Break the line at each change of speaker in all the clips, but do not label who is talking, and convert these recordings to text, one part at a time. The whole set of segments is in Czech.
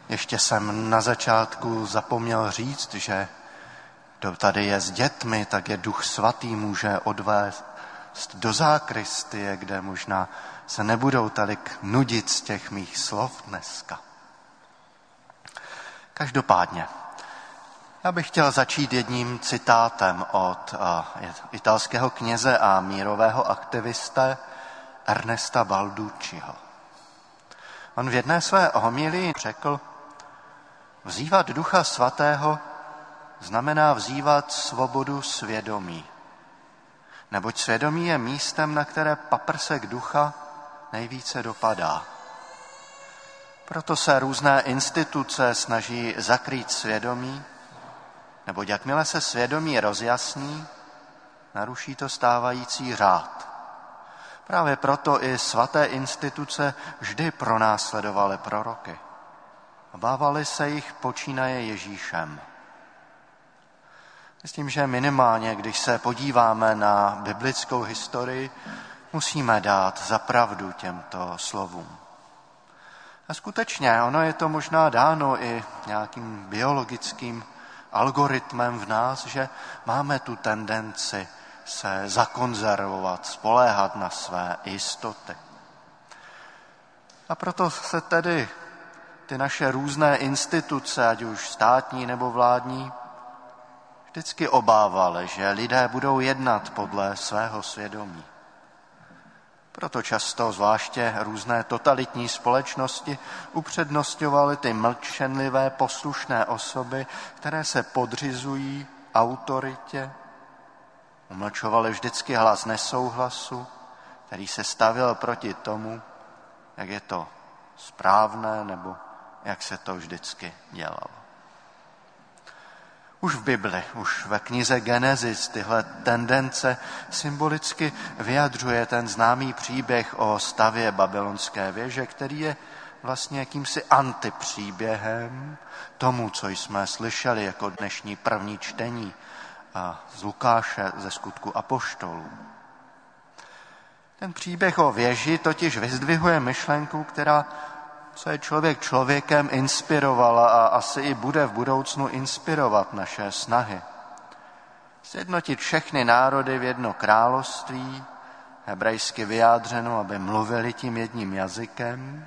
Ještě jsem na začátku zapomněl říct, že kdo tady je s dětmi, tak je Duch Svatý může odvést do zákristie, kde možná se nebudou tolik nudit z těch mých slov dneska. Každopádně, já bych chtěl začít jedním citátem od italského kněze a mírového aktivisty Ernesta Balducciho. On v jedné své homilii řekl: vzývat Ducha Svatého znamená vzývat svobodu svědomí. Neboť svědomí je místem, na které paprsek ducha nejvíce dopadá. Proto se různé instituce snaží zakrýt svědomí, neboť jakmile se svědomí rozjasní, naruší to stávající řád. Právě proto i svaté instituce vždy pronásledovaly proroky. Obávali se jich počínaje Ježíšem. Myslím, že minimálně, když se podíváme na biblickou historii, musíme dát za pravdu těmto slovům. A skutečně, ono je to možná dáno i nějakým biologickým algoritmem v nás, že máme tu tendenci se zakonzervovat, spoléhat na své jistoty. A proto se tedy ty naše různé instituce, ať už státní nebo vládní, vždycky obávaly, že lidé budou jednat podle svého svědomí. Proto často, zvláště různé totalitní společnosti, upřednostňovaly ty mlčenlivé, poslušné osoby, které se podřizují autoritě, umlčovaly vždycky hlas nesouhlasu, který se stavěl proti tomu, jak je to správné nebo jak se to vždycky dělalo. Už v Bibli, už ve knize Genesis tyhle tendence symbolicky vyjadřuje ten známý příběh o stavě babylonské věže, který je vlastně jakýmsi antipříběhem tomu, co jsme slyšeli jako dnešní první čtení z Lukáše ze Skutku apoštolů. Ten příběh o věži totiž vyzdvihuje myšlenku, která co je člověk člověkem inspirovala a asi i bude v budoucnu inspirovat naše snahy. Sjednotit všechny národy v jedno království, hebrejsky vyjádřeno, aby mluvili tím jedním jazykem.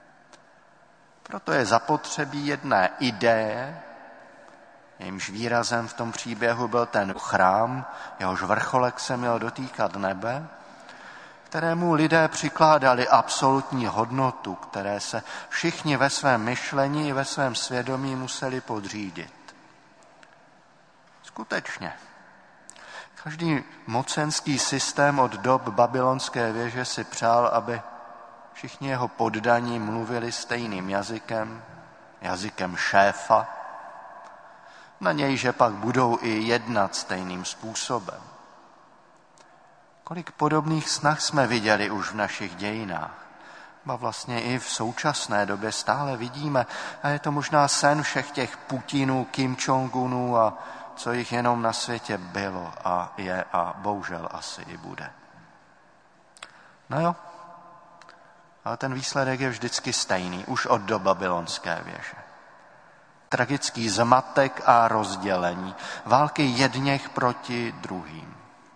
Proto je zapotřebí jedné ideje, jejímž výrazem v tom příběhu byl ten chrám, jehož vrcholek se měl dotýkat nebe, kterému lidé přikládali absolutní hodnotu, které se všichni ve svém myšlení i ve svém svědomí museli podřídit. Skutečně, každý mocenský systém od dob babylonské věže si přál, aby všichni jeho poddaní mluvili stejným jazykem, jazykem šéfa, na něj, že pak budou i jednat stejným způsobem. Kolik podobných snah jsme viděli už v našich dějinách. A vlastně i v současné době stále vidíme. A je to možná sen všech těch Putinů, Kim Jong-unů a co jich jenom na světě bylo a je a bohužel asi i bude. No jo, ale ten výsledek je vždycky stejný, už od dob babylonské věže. Tragický zmatek a rozdělení, války jedněch proti druhým.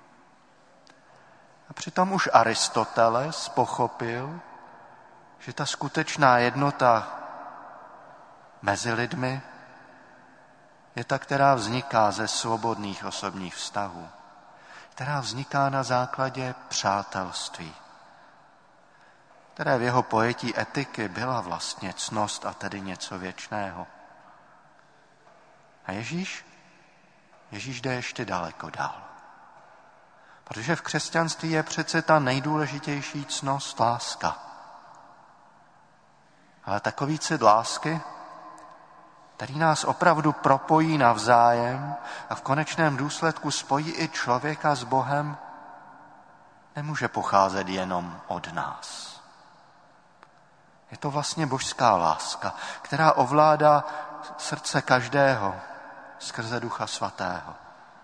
A přitom už Aristoteles pochopil, že ta skutečná jednota mezi lidmi je ta, která vzniká ze svobodných osobních vztahů, která vzniká na základě přátelství, které v jeho pojetí etiky byla vlastně ctnost a tedy něco věčného. A Ježíš jde ještě daleko dál. Protože v křesťanství je přece ta nejdůležitější ctnost láska. Ale takový cit lásky, který nás opravdu propojí navzájem a v konečném důsledku spojí i člověka s Bohem, nemůže pocházet jenom od nás. Je to vlastně božská láska, která ovládá srdce každého skrze Ducha Svatého.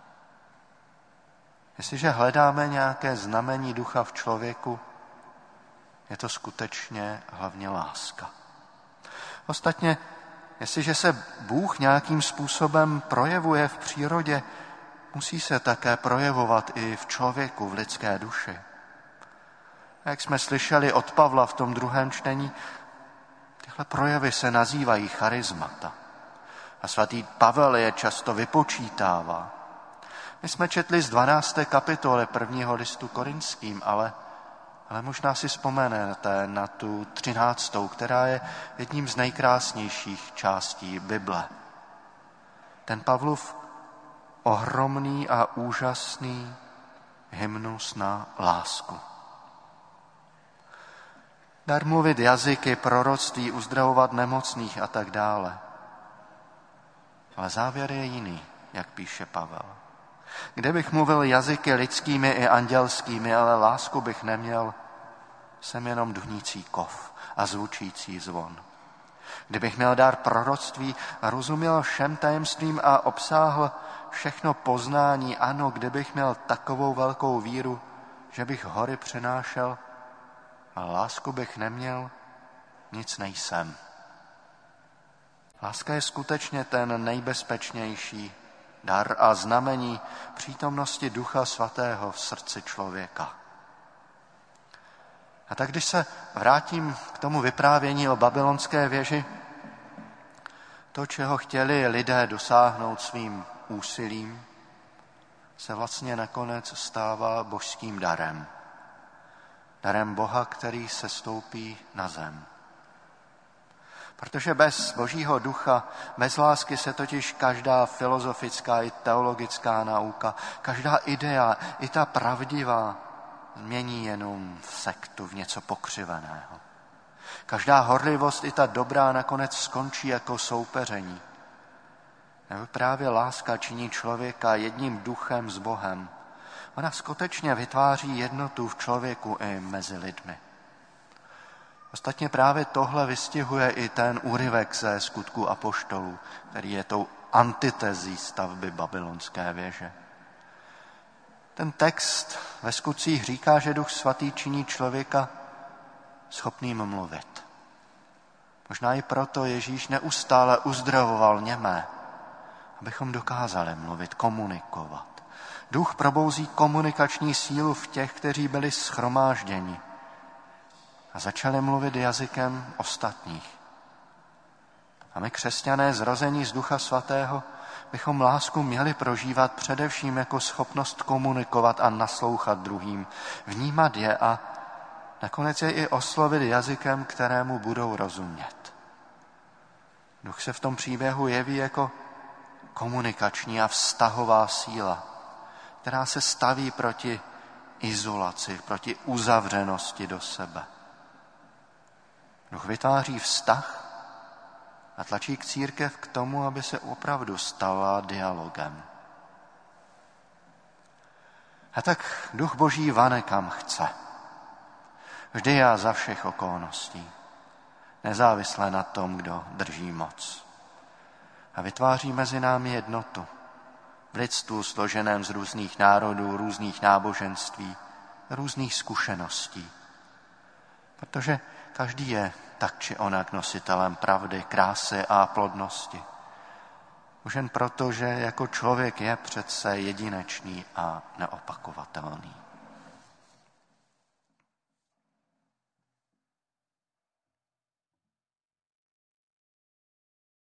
Jestliže hledáme nějaké znamení ducha v člověku, je to skutečně hlavně láska. Ostatně jestliže se Bůh nějakým způsobem projevuje v přírodě, musí se také projevovat i v člověku, v lidské duši. A jak jsme slyšeli od Pavla v tom druhém čtení, tyhle projevy se nazývají charismata. A svatý Pavel je často vypočítává. My jsme četli z 12. kapitoly 1. listu Korinským, ale možná si vzpomenete na tu 13., která je jedním z nejkrásnějších částí Bible. Ten Pavlův ohromný a úžasný hymnus na lásku. Dar mluvit jazyky, proroctví, uzdravovat nemocných a tak dále. Ale závěr je jiný, jak píše Pavel. Kdybych mluvil jazyky lidskými i andělskými, ale lásku bych neměl, jsem jenom dunící kov a zvučící zvon. Kdybych měl dar proroctví a rozuměl všem tajemstvím a obsáhl všechno poznání, ano, kdybych měl takovou velkou víru, že bych hory přenášel, ale lásku bych neměl, nic nejsem. Láska je skutečně ten nejbezpečnější dar a znamení přítomnosti Ducha Svatého v srdci člověka. A tak když se vrátím k tomu vyprávění o babylonské věži, to, čeho chtěli lidé dosáhnout svým úsilím, se vlastně nakonec stává božským darem. Darem Boha, který se stoupí na zem. Protože bez Božího ducha, bez lásky se totiž každá filozofická i teologická nauka, každá idea, i ta pravdivá, změní jenom v sektu, v něco pokřiveného. Každá horlivost, i ta dobrá, nakonec skončí jako soupeření. Nebo právě láska činí člověka jedním duchem s Bohem. Ona skutečně vytváří jednotu v člověku i mezi lidmi. Ostatně právě tohle vystihuje i ten úryvek ze Skutků apoštolů, který je tou antitezí stavby babylonské věže. Ten text ve Skutcích říká, že Duch Svatý činí člověka schopným mluvit. Možná i proto Ježíš neustále uzdravoval němé, abychom dokázali mluvit, komunikovat. Duch probouzí komunikační sílu v těch, kteří byli shromážděni a začali mluvit jazykem ostatních. A my, křesťané zrození z Ducha Svatého, bychom lásku měli prožívat především jako schopnost komunikovat a naslouchat druhým, vnímat je a nakonec je i oslovit jazykem, kterému budou rozumět. Duch se v tom příběhu jeví jako komunikační a vztahová síla, která se staví proti izolaci, proti uzavřenosti do sebe. Duch vytváří vztah a tlačí k církev k tomu, aby se opravdu stala dialogem. A tak Duch Boží vane kam chce. Vždy a za všech okolností. Nezávisle na tom, kdo drží moc. A vytváří mezi námi jednotu. V lidstvu složeném z různých národů, různých náboženství, různých zkušeností. Protože každý je tak či onak nositelem pravdy, krásy a plodnosti. Už jen proto, že jako člověk je přece jedinečný a neopakovatelný.